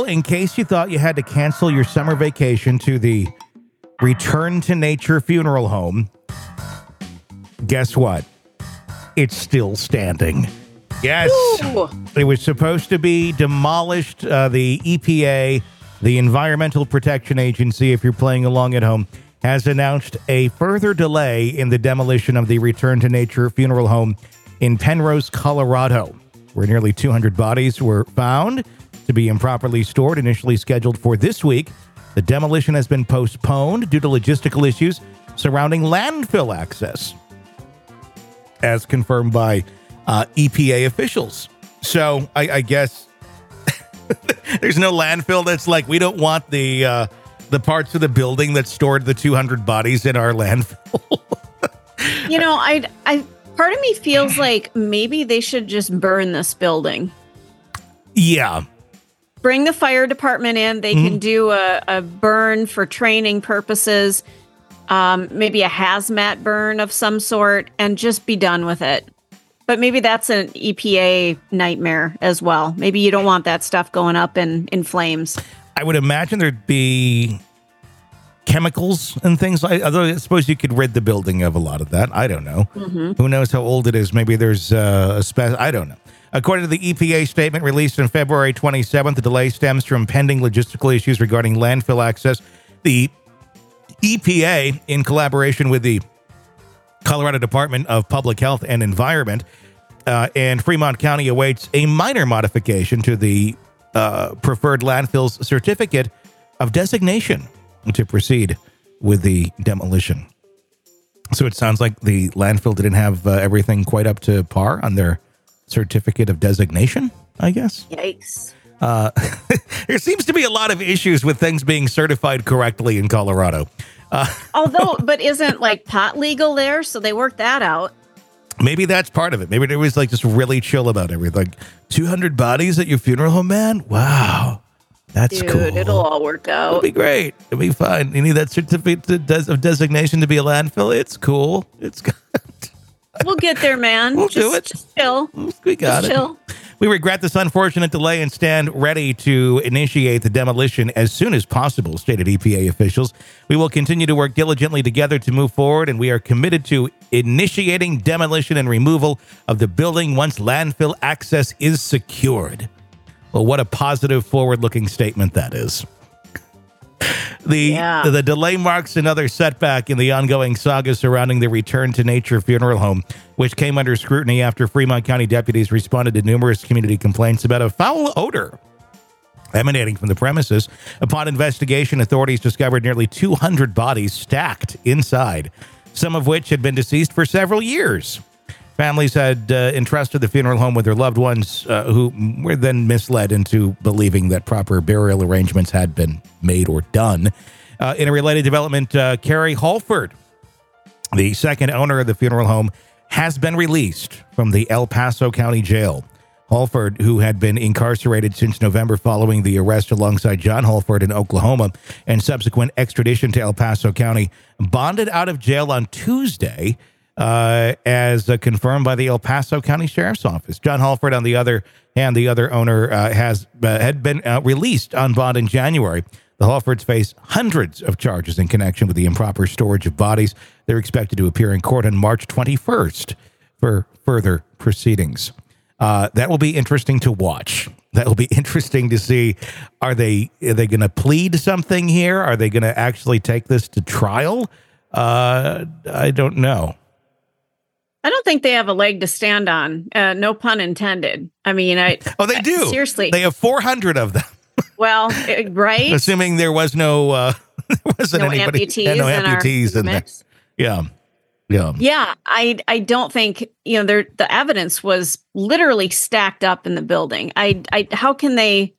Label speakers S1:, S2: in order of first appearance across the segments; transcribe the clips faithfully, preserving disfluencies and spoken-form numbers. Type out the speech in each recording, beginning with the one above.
S1: in case you thought you had to cancel your summer vacation to the Return to Nature funeral home, guess what? It's still standing. Yes.
S2: Ooh.
S1: It was supposed to be demolished. Uh, the E P A, the Environmental Protection Agency, if you're playing along at home, has announced a further delay in the demolition of the Return to Nature funeral home in Penrose, Colorado, where nearly two hundred bodies were found to be improperly stored, initially scheduled for this week. The demolition has been postponed due to logistical issues surrounding landfill access, as confirmed by uh, E P A officials. So I, I guess there's no landfill that's like, we don't want the uh, the parts of the building that stored the two hundred bodies in our landfill.
S2: You know, I, I, part of me feels like maybe they should just burn this building.
S1: Yeah.
S2: Bring the fire department in. They mm-hmm. can do a, a burn for training purposes, um, maybe a hazmat burn of some sort, and just be done with it. But maybe that's an E P A nightmare as well. Maybe you don't want that stuff going up in, in flames.
S1: I would imagine there'd be chemicals and things like, although I suppose you could rid the building of a lot of that. I don't know. Mm-hmm. Who knows how old it is? Maybe there's uh, a spec. I don't know. According to the E P A statement released on February twenty-seventh, the delay stems from pending logistical issues regarding landfill access. The E P A, in collaboration with the Colorado Department of Public Health and Environment uh, and Fremont County, awaits a minor modification to the uh, preferred landfill's certificate of designation to proceed with the demolition. So it sounds like the landfill didn't have uh, everything quite up to par on their certificate of designation, I guess.
S2: Yikes.
S1: Uh, there seems to be a lot of issues with things being certified correctly in Colorado. Uh,
S2: Although, but isn't like pot legal there? So they worked that out.
S1: Maybe that's part of it. Maybe it was like just really chill about everything. Like two hundred bodies at your funeral home, man? Wow. That's
S2: Dude,
S1: cool.
S2: It'll all work out.
S1: It'll be great. It'll be fine. You need that certificate of designation to be a landfill? It's cool. It's good.
S2: We'll get there, man.
S1: We'll
S2: just,
S1: do it.
S2: Just chill.
S1: We got
S2: just
S1: it.
S2: Chill.
S1: We regret this unfortunate delay and stand ready to initiate the demolition as soon as possible, stated E P A officials. We will continue to work diligently together to move forward, and we are committed to initiating demolition and removal of the building once landfill access is secured. Well, what a positive, forward-looking statement that is. The,
S2: yeah.
S1: the delay marks another setback in the ongoing saga surrounding the Return to Nature funeral home, which came under scrutiny after Fremont County deputies responded to numerous community complaints about a foul odor emanating from the premises. Upon investigation, authorities discovered nearly two hundred bodies stacked inside, some of which had been deceased for several years. Families had uh, entrusted the funeral home with their loved ones uh, who were then misled into believing that proper burial arrangements had been made or done. Uh, in a related development, uh, Carrie Holford, the second owner of the funeral home, has been released from the El Paso County Jail. Holford, who had been incarcerated since November following the arrest alongside John Holford in Oklahoma and subsequent extradition to El Paso County, bonded out of jail on Tuesday, Uh, as uh, confirmed by the El Paso County Sheriff's Office. John Holford, on the other hand, the other owner, uh, has uh, had been uh, released on bond in January. The Holfords face hundreds of charges in connection with the improper storage of bodies. They're expected to appear in court on March twenty-first for further proceedings. Uh, that will be interesting to watch. That will be interesting to see. Are they are they going to plead something here? Are they going to actually take this to trial? Uh, I don't know.
S2: I don't think they have a leg to stand on. Uh, no pun intended. I mean, I.
S1: Oh, they do.
S2: I, seriously.
S1: They have four hundred of them.
S2: Well, it, right.
S1: Assuming there was no, uh, there wasn't
S2: no
S1: anybody.
S2: amputees,
S1: Yeah, no
S2: in
S1: amputees
S2: our
S1: in there. Yeah. Yeah.
S2: Yeah. I, I don't think, you know, there, the evidence was literally stacked up in the building. I, I, how can they,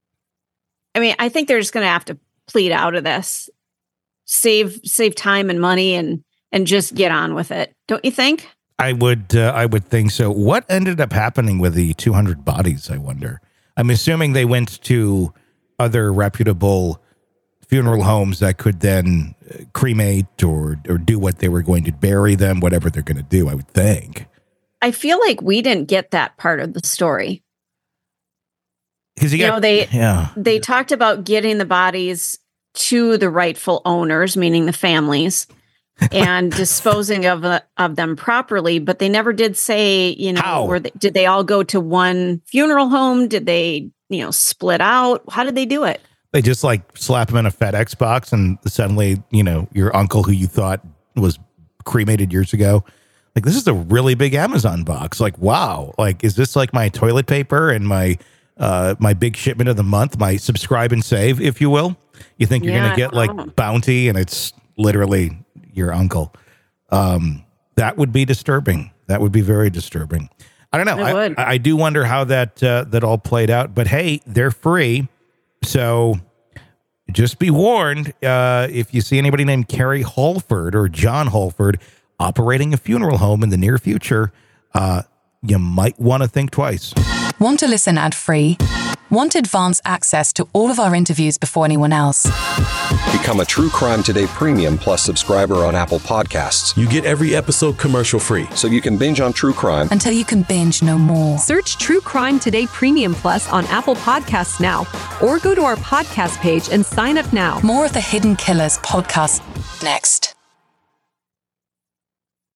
S2: I mean, I think they're just going to have to plead out of this, save, save time and money and, and just get on with it. Don't you think?
S1: I would, uh, I would think so. What ended up happening with the two hundred bodies, I wonder? I'm assuming they went to other reputable funeral homes that could then cremate or, or do what they were going to bury them, whatever they're going to do, I would think.
S2: I feel like we didn't get that part of the story.
S1: because you,
S2: you
S1: got,
S2: know they
S1: yeah.
S2: they talked about getting the bodies to the rightful owners, meaning the families, and disposing of uh, of them properly, but they never did say, you know,
S1: How?
S2: were they, did they all go to one funeral home? Did they, you know, split out? How did they do it?
S1: They just like slap them in a FedEx box, and suddenly, you know, your uncle who you thought was cremated years ago, like, this is a really big Amazon box. Like, wow, like, is this like my toilet paper and my uh my big shipment of the month, my subscribe and save, if you will? You think you're
S2: Yeah,
S1: gonna get like
S2: wow.
S1: bounty, and it's literally your uncle. Um, that would be disturbing. That would be very disturbing. I don't know.
S2: It
S1: I,
S2: would.
S1: I do wonder how that uh, that all played out. But hey, they're free, so just be warned. Uh, if you see anybody named Carrie Holford or John Holford operating a funeral home in the near future, uh, you might want to think twice.
S3: Want to listen ad-free? Want advanced access to all of our interviews before anyone else?
S4: Become a True Crime Today Premium Plus subscriber on Apple Podcasts,
S5: You get every episode commercial-free.
S4: so you can binge on true crime
S3: Until you can binge no more.
S6: Search True Crime Today Premium Plus on Apple Podcasts now, or go to our podcast page and sign up now.
S3: More of the Hidden Killers podcast next.